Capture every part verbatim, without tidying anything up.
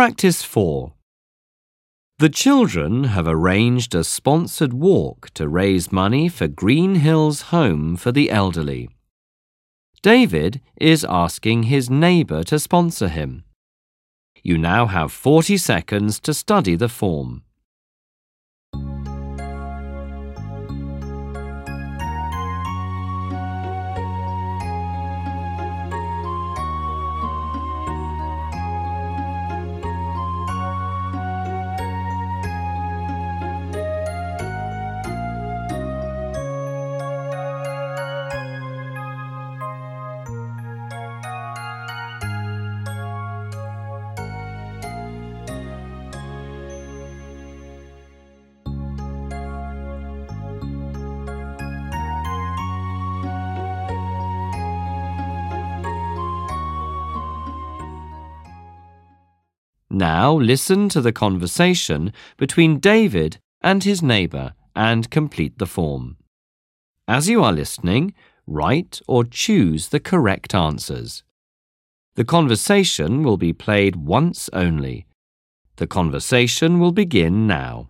Practice four. The children have arranged a sponsored walk to raise money for Green Hills Home for the Elderly. David is asking his neighbour to sponsor him. You now have forty seconds to study the form. Now listen to the conversation between David and his neighbour and complete the form. As you are listening, write or choose the correct answers. The conversation will be played once only. The conversation will begin now.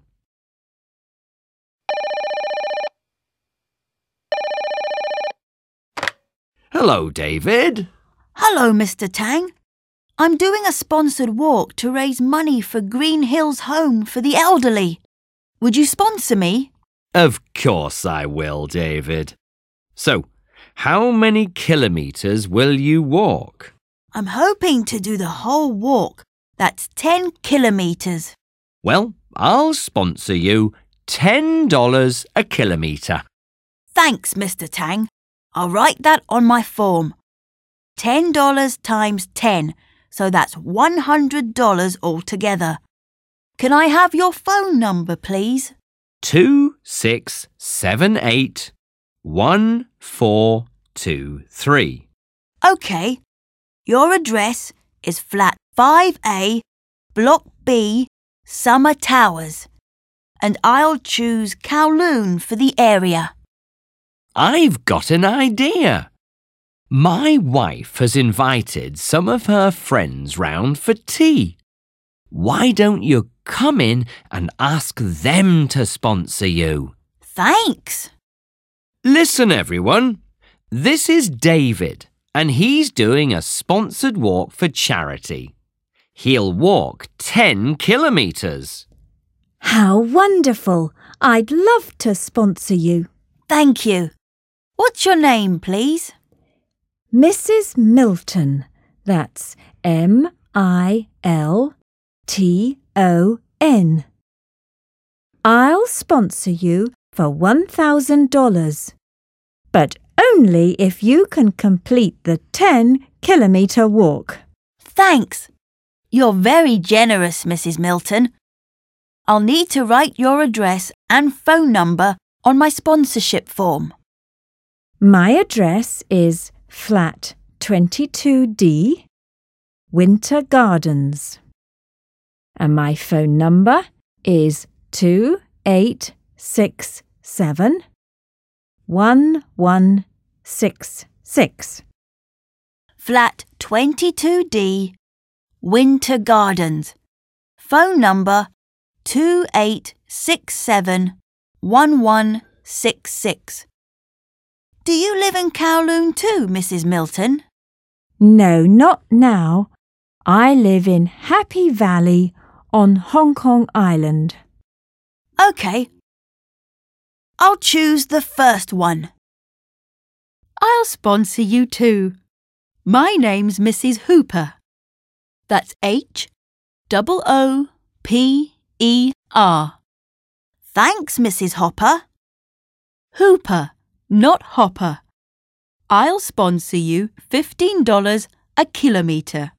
Hello, David. Hello, Mister Tang. I'm doing a sponsored walk to raise money for Green Hills Home for the Elderly. Would you sponsor me? Of course I will, David. So, how many kilometres will you walk? I'm hoping to do the whole walk. That's ten kilometres. Well, I'll sponsor you ten dollars a kilometre. Thanks, Mister Tang. I'll write that on my form. ten dollars times ten. So that's one hundred dollars altogether. Can I have your phone number, please? Two six seven eight one four two three. OK. Your address is flat five A, Block B, Summer Towers. And I'll choose Kowloon for the area. I've got an idea. My wife has invited some of her friends round for tea. Why don't you come in and ask them to sponsor you? Thanks. Listen, everyone. This is David, and he's doing a sponsored walk for charity. He'll walk ten kilometres. How wonderful! I'd love to sponsor you. Thank you. What's your name, please? Missus Milton. That's M I L T O N. I'll sponsor you for one thousand dollars, but only if you can complete the ten kilometre walk. Thanks. You're very generous, Missus Milton. I'll need to write your address and phone number on my sponsorship form. My address is Flat twenty-two D, Winter Gardens. And my phone number is two eight six seven one one six six. Flat twenty-two D, Winter Gardens. Phone number two eight six seven one one six six. Do you live in Kowloon too, Missus Milton? No, not now. I live in Happy Valley on Hong Kong Island. OK. I'll choose the first one. I'll sponsor you too. My name's Missus Hooper. That's H O O P E R. Thanks, Missus Hopper. Hooper, not Hopper. I'll sponsor you fifteen dollars a kilometre.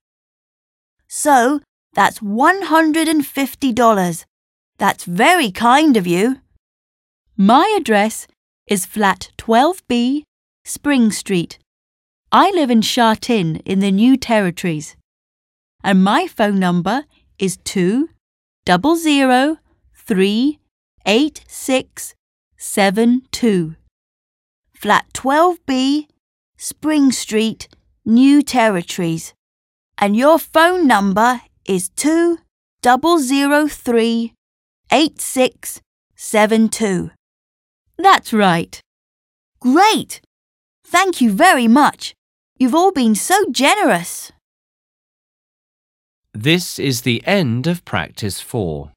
So, that's one hundred fifty dollars. That's very kind of you. My address is flat twelve B, Spring Street. I live in Sha Tin in the New Territories. And my phone number is two zero zero three eight six seven two. Flat twelve B, Spring Street, New Territories. And your phone number is two double zero three eight six seven two. That's right. Great! Thank you very much. You've all been so generous. This is the end of practice four.